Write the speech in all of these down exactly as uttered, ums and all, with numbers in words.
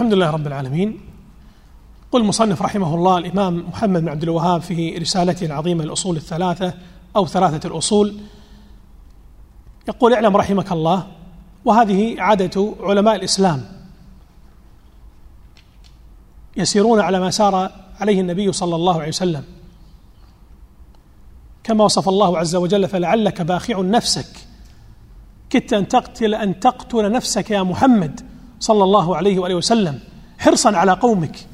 الحمد لله رب العالمين. قل المصنف رحمه الله الإمام محمد بن عبد الوهاب في رسالته العظيمة الأصول الثلاثة أو ثلاثة الأصول، يقول: اعلم رحمك الله، وهذه عادة علماء الإسلام يسيرون على ما سار عليه النبي صلى الله عليه وسلم، كما وصف الله عز وجل: فلعلك باخع نفسك كدت أن تقتل أن تقتل نفسك يا محمد صلى الله عليه وآله وسلم حرصا على قومك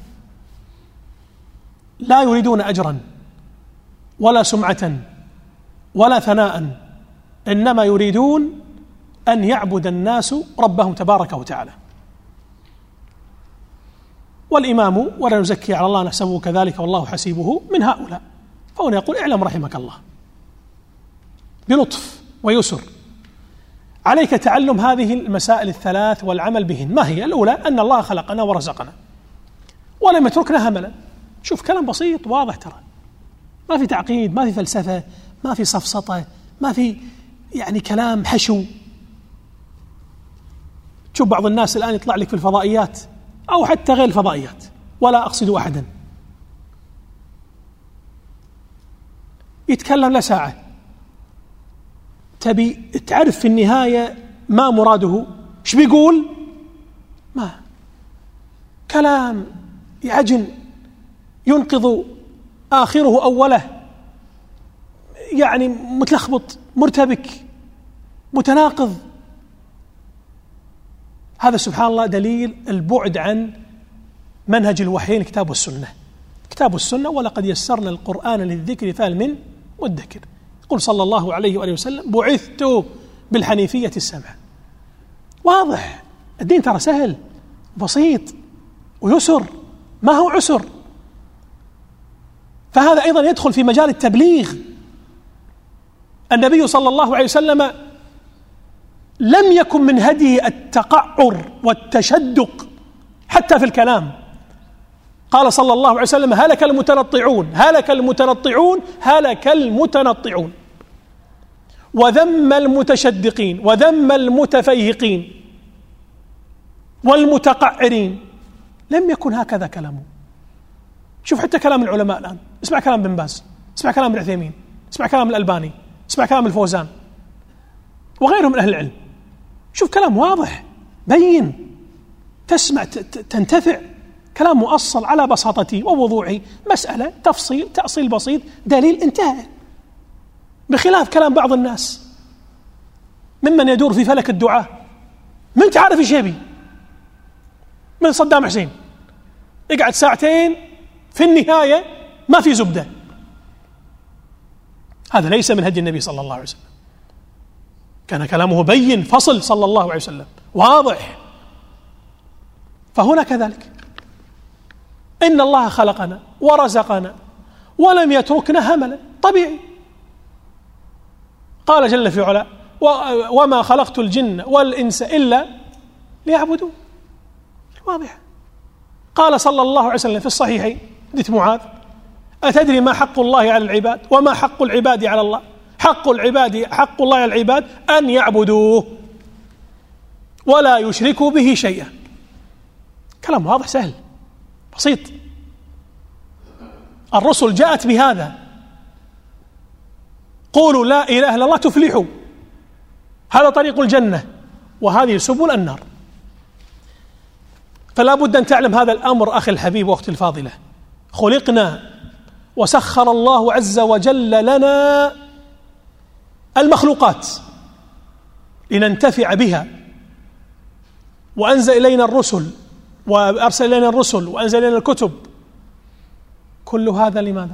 لا يريدون أجرا ولا سمعة ولا ثناء، إنما يريدون أن يعبد الناس ربهم تبارك وتعالى. والإمام، ولا نزكي على الله نحسبه كذلك والله حسيبه، من هؤلاء. فهنا يقول: اعلم رحمك الله بلطف ويسر عليك تعلم هذه المسائل الثلاث والعمل بهن. ما هي؟ الأولى أن الله خلقنا ورزقنا ولم يتركنا هملا. شوف، كلام بسيط واضح، ترى ما في تعقيد، ما في فلسفة، ما في سفسطة، ما في يعني كلام حشو. شوف بعض الناس الآن يطلع لك في الفضائيات أو حتى غير الفضائيات، ولا أقصد أحدا، يتكلم لساعة، تبي تعرف في النهاية ما مراده، ايش بيقول؟ ما كلام يعجن، ينقض آخره أوله، يعني متلخبط، مرتبك، متناقض. هذا سبحان الله دليل البعد عن منهج الوحيين الكتاب والسنة. كتاب والسنة: ولقد يسرنا القرآن للذكر فهل من مدكر. يقول صلى الله عليه وآله وسلم: بعثت بالحنيفية السمحة. واضح الدين، ترى سهل بسيط ويسر، ما هو عسر. فهذا أيضا يدخل في مجال التبليغ. النبي صلى الله عليه وسلم لم يكن من هديه التقعر والتشدق حتى في الكلام. قال صلى الله عليه وسلم: هلك المتنطعون هلك المتنطعون هلك المتنطعون، وذم المتشدقين وذم المتفيهقين والمتقعرين. لم يكن هكذا كلامه. شوف حتى كلام العلماء الآن، اسمع كلام بن باز، اسمع كلام ابن عثيمين، اسمع كلام الألباني، اسمع كلام الفوزان وغيرهم من أهل العلم. شوف كلام واضح بين، تسمع تنتفع، كلام مؤصل على بساطته ووضوعه، مسألة تفصيل تأصيل بسيط، دليل، انتهى. بخلاف كلام بعض الناس ممن يدور في فلك الدعاء، من تعرف ايش يبي، من صدام حسين يقعد ساعتين، في النهاية ما في زبدة. هذا ليس من هدي النبي صلى الله عليه وسلم. كان كلامه بين فصل صلى الله عليه وسلم، واضح. فهنا كذلك، إن الله خلقنا ورزقنا ولم يتركنا هملا. طبيعي. قال جل في علا: وما خلقت الجن والإنس إلا ليعبدون. واضح. قال صلى الله عليه وسلم في الصحيحين حديث معاذ: أتدري ما حق الله على العباد وما حق العباد على الله؟ حق العباد حق الله على العباد أن يعبدوه ولا يشركوا به شيئا. كلام واضح سهل بسيط. الرسل جاءت بهذا: قولوا لا إله إلا الله تفلحوا، هذا طريق الجنة وهذه سبل النار. فلا بد أن تعلم هذا الأمر أخي الحبيب وأختي الفاضلة. خلقنا وسخر الله عز وجل لنا المخلوقات لننتفع بها، وأنزل إلينا الرسل وأرسل إلينا الرسل وأنزل إلينا الكتب. كل هذا لماذا؟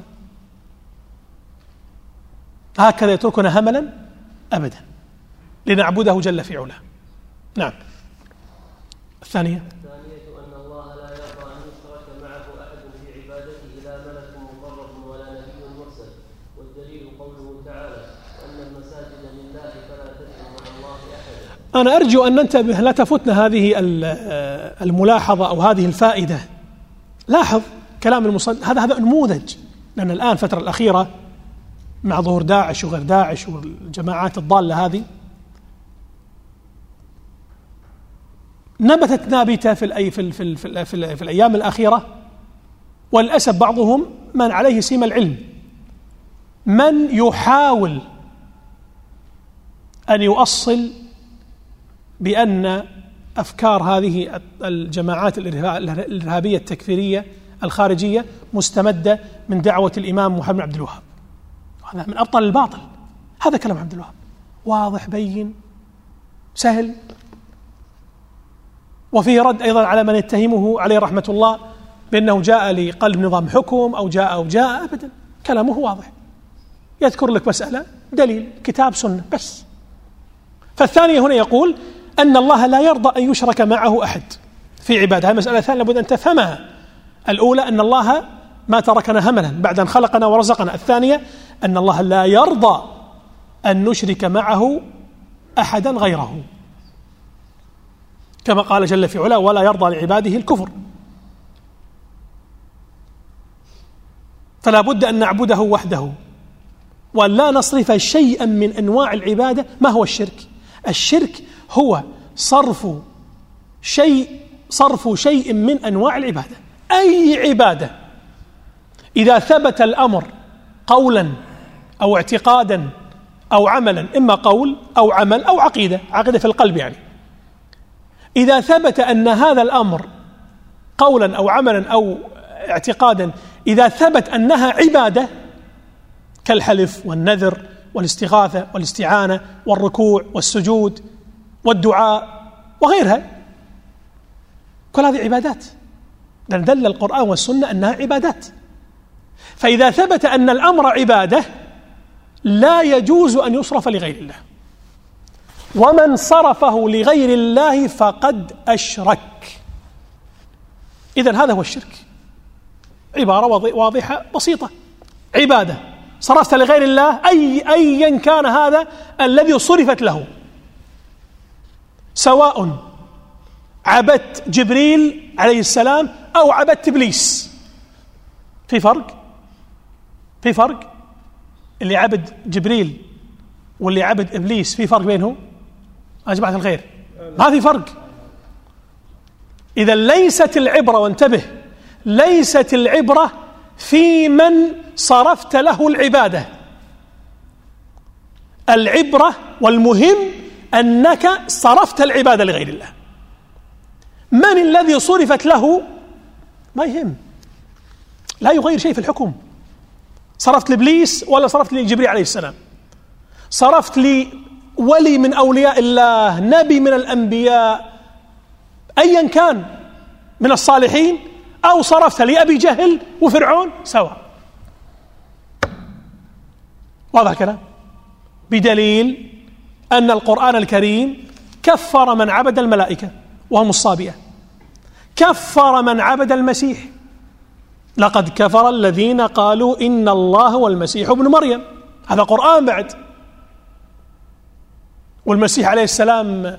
هكذا يتركنا هملا؟ أبدا، لنعبده جل في علاه. نعم. الثانية: الثانية أن الله لا يرضى أن يشرك معه أحد في عبادته، لا ملك مقرب ولا نبي مرسل. والدليل قوله تعالى: وأن المساجد لله فلا تدعوا مع الله أحدا. أنا أرجو أن ننتبه، لا تفوتنا هذه الملاحظة أو هذه الفائدة. لاحظ كلام المصنف، هذا هذا نموذج، لأن الآن الفترة الأخيرة مع ظهور داعش وغير داعش والجماعات الضالة هذه، نبتت نابتة في الأي في ال في ال في, ال في, ال في الأيام الأخيرة، وللأسف بعضهم من عليه سيما العلم من يحاول أن يؤصل بأن أفكار هذه الجماعات الإرهابية التكفيرية الخارجية مستمدة من دعوة الإمام محمد بن عبد الوهاب. هذا من أبطل الباطل. هذا كلام عبد الوهاب واضح بين سهل، وفيه رد أيضا على من يتهمه عليه رحمة الله بأنه جاء لقلب نظام حكم أو جاء أو جاء أبدا، كلامه واضح، يذكر لك مسألة دليل كتاب سنة بس. فالثانية هنا يقول أن الله لا يرضى أن يشرك معه أحد في عبادة. هذه مسألة ثانية لابد أن تفهمها. الأولى أن الله ما تركنا هملا بعد أن خلقنا ورزقنا. الثانية أن الله لا يرضى أن نشرك معه أحدا غيره، كما قال جل في علاه ولا يرضى لعباده الكفر. فلا بد أن نعبده وحده وأن لا نصرف شيئا من أنواع العبادة. ما هو الشرك؟ الشرك هو صرف شيء صرف شيء من أنواع العبادة. أي عبادة إذا ثبت الأمر قولا أو اعتقادا أو عملا، إما قول أو عمل أو عقيدة، عقيدة في القلب يعني، إذا ثبت أن هذا الأمر قولا أو عملا أو اعتقادا، إذا ثبت أنها عبادة كالحلف والنذر والاستغاثة والاستعانة والركوع والسجود والدعاء وغيرها، كل هذه عبادات، لأن دل القرآن والسنة أنها عبادات. فإذا ثبت أن الأمر عبادة لا يجوز أن يصرف لغير الله، ومن صرفه لغير الله فقد أشرك. إذن هذا هو الشرك، عبارة واضحة بسيطة، عبادة صرفت لغير الله أي أيا كان هذا الذي صرفت له، سواء عبدت جبريل عليه السلام أو عبدت إبليس. في فرق في فرق اللي عبد جبريل واللي عبد إبليس، في فرق بينهم يا جماعة الخير؟ ما في فرق. إذا ليست العبرة، وانتبه، ليست العبرة في من صرفت له العبادة، العبرة والمهم أنك صرفت العبادة لغير الله. من الذي صرفت له ما يهم، لا يغير شيء في الحكم. صرفت لإبليس ولا صرفت لجبريل عليه السلام، صرفت لولي من أولياء الله، نبي من الأنبياء، أيا كان من الصالحين، أو صرفت لأبي جهل وفرعون، سواء. واضح كلام؟ بدليل أن القرآن الكريم كفر من عبد الملائكة وهم الصابئة، كفر من عبد المسيح، لقد كفر الذين قالوا إن الله والمسيح ابن مريم. هذا قرآن بعد. والمسيح عليه السلام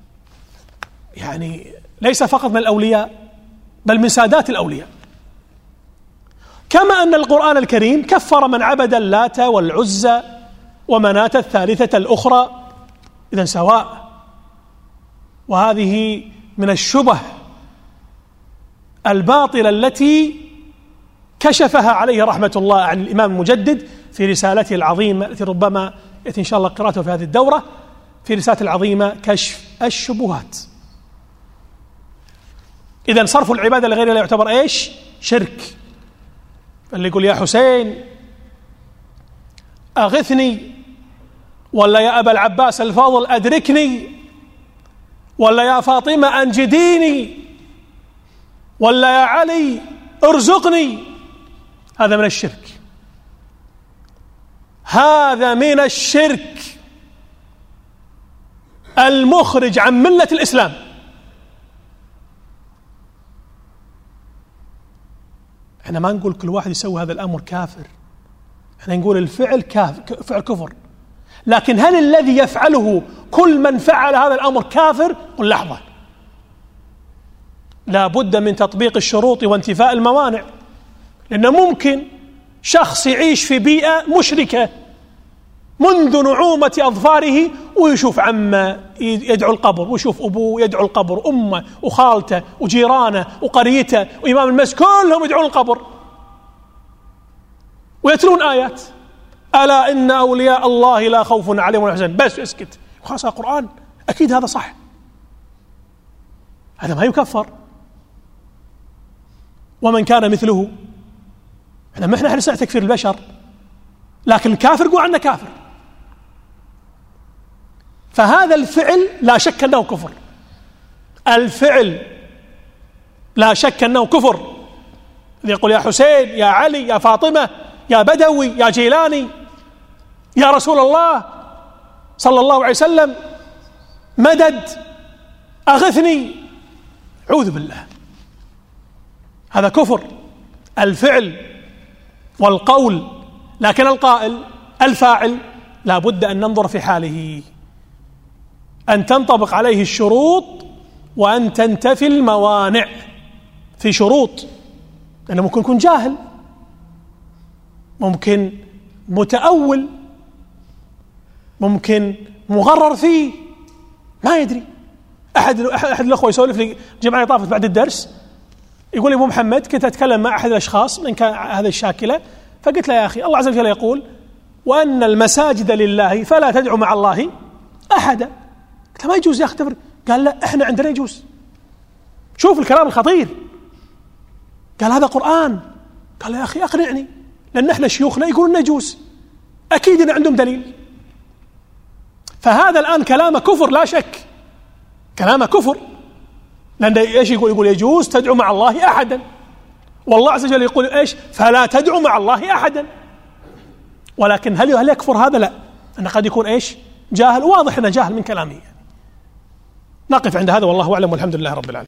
يعني ليس فقط من الأولياء بل من سادات الأولياء. كما أن القرآن الكريم كفر من عبد اللات والعزى ومناة الثالثة الأخرى. إذن سواء. وهذه من الشبه الباطلة التي كشفها عليه رحمة الله عن الإمام المجدد في رسالته العظيمة التي ربما يأتي إن شاء الله قراءته في هذه الدورة، في رسالة العظيمة كشف الشبهات. إذن صرف العبادة لغير الله يعتبر إيش؟ شرك. اللي يقول يا حسين أغثني، ولا يا أبا العباس الفاضل أدركني، ولا يا فاطمة أنجديني، ولا يا علي ارزقني، هذا من الشرك، هذا من الشرك المخرج عن ملة الإسلام. احنا ما نقول كل واحد يسوي هذا الأمر كافر، احنا نقول الفعل كافر، فعل كفر. لكن هل الذي يفعله كل من فعل هذا الأمر كافر؟ قل لحظة، لا بد من تطبيق الشروط وانتفاء الموانع. لأنه ممكن شخص يعيش في بيئة مشركة منذ نعومة أظفاره ويشوف عمه يدعو القبر، ويشوف أبوه يدعو القبر، أمه وخالته وجيرانه وقريته وإمام المسجد كلهم يدعون القبر ويتلون آيات ألا إن أولياء الله لا خوف عليهم ولا يحزنون، بس اسكت خلاص القرآن أكيد هذا صح، هذا ما يكفر. ومن كان مثله، احنا ما احنا نسمع تكفير البشر، لكن الكافر قول عنه كافر. فهذا الفعل لا شك أنه كفر، الفعل لا شك أنه كفر. يقول يا حسين يا علي يا فاطمة يا بدوي يا جيلاني يا رسول الله صلى الله عليه وسلم مدد أغثني، أعوذ بالله، هذا كفر الفعل والقول. لكن القائل الفاعل لا بد أن ننظر في حاله، أن تنطبق عليه الشروط وأن تنتفي الموانع. في شروط، لأنه ممكن يكون جاهل، ممكن متأول، ممكن مغرر فيه ما يدري. أحد أحد الأخوة يسولف لي جمعية طافت بعد الدرس، يقول لي أبو محمد كنت أتكلم مع أحد الأشخاص من كان هذه الشاكلة، فقلت له يا أخي الله عز وجل يقول وأن المساجد لله فلا تدعو مع الله أحدا. قلت له ما يجوز يا أخي تفرق. قال لا إحنا عندنا يجوز. شوف الكلام الخطير، قال هذا قرآن. قال يا أخي أقنعني، لأن إحنا شيوخنا يقولون يجوز، أكيد إن عندهم دليل. فهذا الآن كلامه كفر لا شك، كلامه كفر، لأن إيش يقول؟ يقول يجوز تدعو مع الله أحدا، والله عز وجل يقول إيش؟ فلا تدعو مع الله أحدا. ولكن هل هل يكفر هذا؟ لا، أنه قد يكون إيش؟ جاهل، واضح أنه جاهل من كلامه. نقف عند هذا والله أعلم، والحمد لله رب العالمين.